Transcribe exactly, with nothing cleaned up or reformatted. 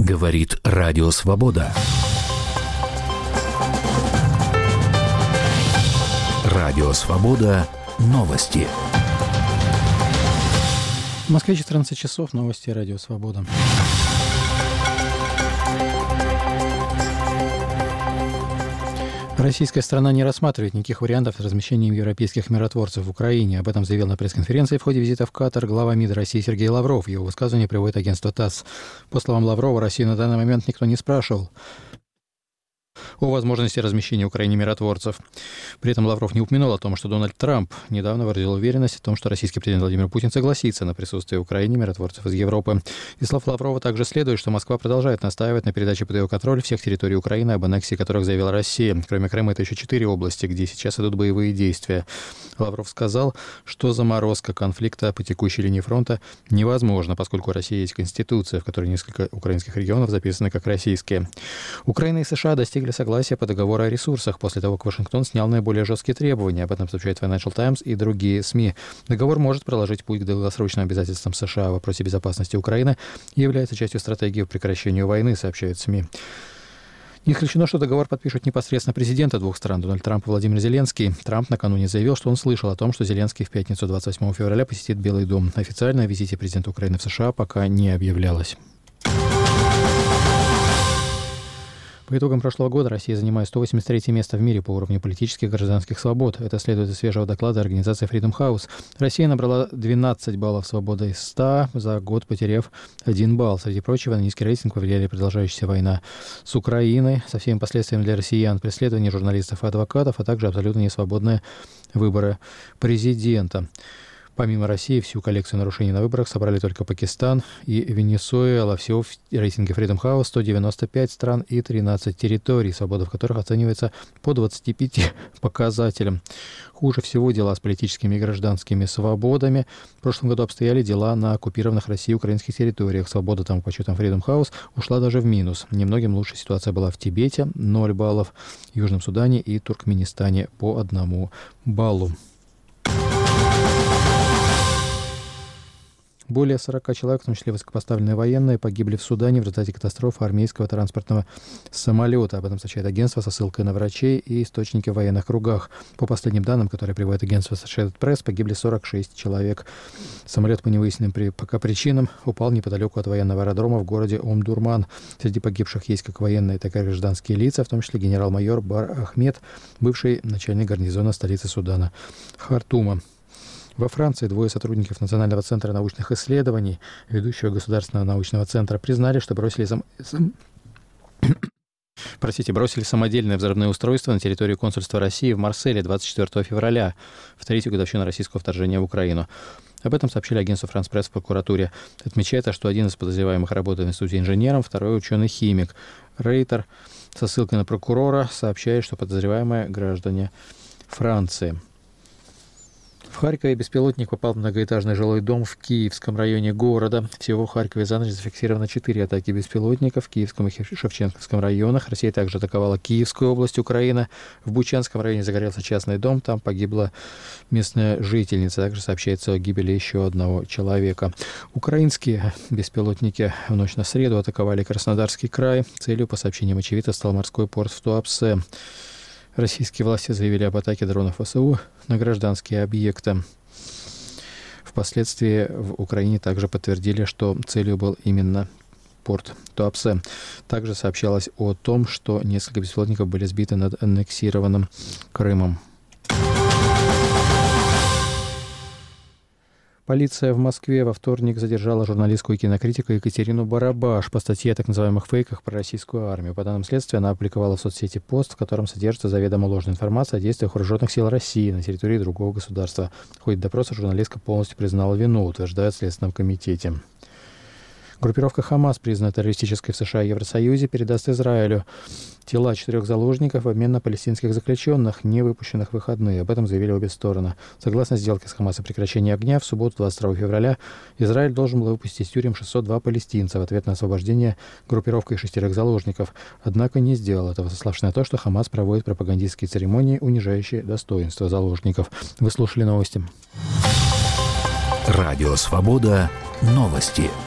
Говорит Радио Свобода. Радио Свобода. Новости. В Москве четырнадцать часов. Новости Радио Свобода. Российская сторона не рассматривает никаких вариантов размещения европейских миротворцев в Украине. Об этом заявил на пресс-конференции в ходе визита в Катар глава МИД России Сергей Лавров. Его высказывание приводит агентство ТАСС. По словам Лаврова, Россию на данный момент никто не спрашивал о возможности размещения в Украине миротворцев. При этом Лавров не упомянул о том, что Дональд Трамп недавно выразил уверенность в том, что российский президент Владимир Путин согласится на присутствие в Украине миротворцев из Европы. Из слов Лаврова также следует, что Москва продолжает настаивать на передаче под ее контроль всех территорий Украины, об аннексии которых заявила Россия. Кроме Крыма, это еще четыре области, где сейчас идут боевые действия. Лавров сказал, что заморозка конфликта по текущей линии фронта невозможна, поскольку у России есть конституция, в которой несколько украинских регионов записаны как российские. Украина и США достигли согласия по договору о ресурсах после того, как Вашингтон снял наиболее жесткие требования. Об этом сообщает Financial Times и другие СМИ. Договор может проложить путь к долгосрочным обязательствам США в вопросе безопасности Украины и является частью стратегии по прекращению войны, сообщают СМИ. Не исключено, что договор подпишут непосредственно президенты двух стран, Дональд Трамп и Владимир Зеленский. Трамп накануне заявил, что он слышал о том, что Зеленский в пятницу двадцать восьмого февраля посетит Белый дом. Официально о визите президента Украины в США пока не объявлялось. По итогам прошлого года Россия занимает сто восемьдесят третье место в мире по уровню политических и гражданских свобод. Это следует из свежего доклада организации Freedom House. Россия набрала двенадцать баллов свободы из ста, за год потеряв один балл. Среди прочего, на низкий рейтинг повлияли продолжающаяся война с Украиной, со всеми последствиями для россиян, преследование журналистов и адвокатов, а также абсолютно несвободные выборы президента. Помимо России, всю коллекцию нарушений на выборах собрали только Пакистан и Венесуэла. Всего в рейтинге Freedom House сто девяносто пять стран и тринадцать территорий, свобода в которых оценивается по двадцати пяти показателям. Хуже всего дела с политическими и гражданскими свободами. В прошлом году обстояли дела на оккупированных Россией украинских территориях. Свобода там, по подсчетам Freedom House, ушла даже в минус. Немногим лучше ситуация была в Тибете, ноль баллов, Южном Судане и Туркменистане по одному баллу. Более сорока человек, в том числе высокопоставленные военные, погибли в Судане в результате катастрофы армейского транспортного самолета. Об этом сообщает агентство со ссылкой на врачей и источники в военных кругах. По последним данным, которые приводит агентство Associated Press, погибли сорок шесть человек. Самолет по невыясненным при, пока причинам упал неподалеку от военного аэродрома в городе Омдурман. Среди погибших есть как военные, так и гражданские лица, в том числе генерал-майор Бар Ахмед, бывший начальник гарнизона столицы Судана Хартума. Во Франции двое сотрудников Национального центра научных исследований, ведущего государственного научного центра, признали, что бросили, сам... Сам... Простите, бросили самодельное взрывное устройство на территорию консульства России в Марселе двадцать четвёртого февраля, в третью годовщину российского вторжения в Украину. Об этом сообщили агентству France Press в прокуратуре. Отмечается, что один из подозреваемых работает в институте инженером, второй ученый-химик. Рейтер со ссылкой на прокурора сообщает, что подозреваемые граждане Франции. В Харькове беспилотник попал в многоэтажный жилой дом в Киевском районе города. Всего в Харькове за ночь зафиксировано четыре атаки беспилотников в Киевском и Шевченковском районах. Россия также атаковала Киевскую область Украины. В Бучанском районе загорелся частный дом. Там погибла местная жительница. Также сообщается о гибели еще одного человека. Украинские беспилотники в ночь на среду атаковали Краснодарский край. Целью, по сообщениям очевидцев, стал морской порт в Туапсе. Российские власти заявили об атаке дронов ВСУ на гражданские объекты. Впоследствии в Украине также подтвердили, что целью был именно порт Туапсе. Также сообщалось о том, что несколько беспилотников были сбиты над аннексированным Крымом. Полиция в Москве во вторник задержала журналистку и кинокритика Екатерину Барабаш по статье о так называемых фейках про российскую армию. По данным следствия, она опубликовала в соцсети пост, в котором содержится заведомо ложная информация о действиях вооруженных сил России на территории другого государства. В ходе допроса журналистка полностью признала вину, утверждает в Следственном комитете. Группировка «Хамас», признанная террористической в США и Евросоюзе, передаст Израилю тела четырех заложников в обмен на палестинских заключенных, не выпущенных в выходные. Об этом заявили обе стороны. Согласно сделке с «Хамас» о прекращении огня, в субботу двадцать второго февраля Израиль должен был выпустить из тюрем шестьсот два палестинца в ответ на освобождение группировкой шестерых заложников. Однако не сделал этого, сославшись на то, что «Хамас» проводит пропагандистские церемонии, унижающие достоинство заложников. Вы слушали новости. Радио «Свобода». Новости.